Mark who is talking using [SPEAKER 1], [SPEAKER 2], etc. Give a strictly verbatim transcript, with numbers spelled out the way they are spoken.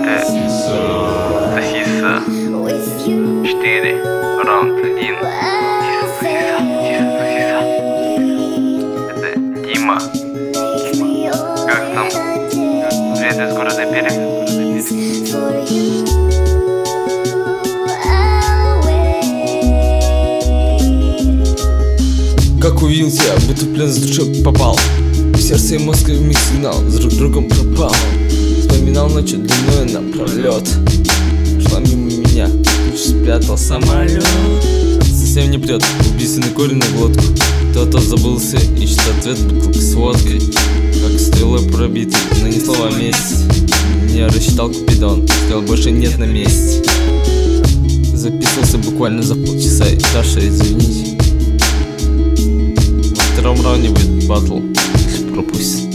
[SPEAKER 1] Это Сосиса четыре, раунд один. Сосиса, Сосиса, Сосиса. Это Дима. Как там? Привет из города Пермь.
[SPEAKER 2] Как увидел тебя, будто в плен с душой попал. В сердце и мозг в миг сигнал, с друг другом пропал. Вспоминал ночью длиной напролет. Шла мимо меня, ключ спрятал самолет. Совсем не прет, убийственный корень на глотку. Кто-то забылся, ищет ответ бутылкой с водкой. Как стрелой пробитый, но ни слова месть. Не рассчитал Купидон, сказал больше нет на месте. Записывался буквально за полчаса, и Даша, извините. Во втором раунде будет батл, пропустит.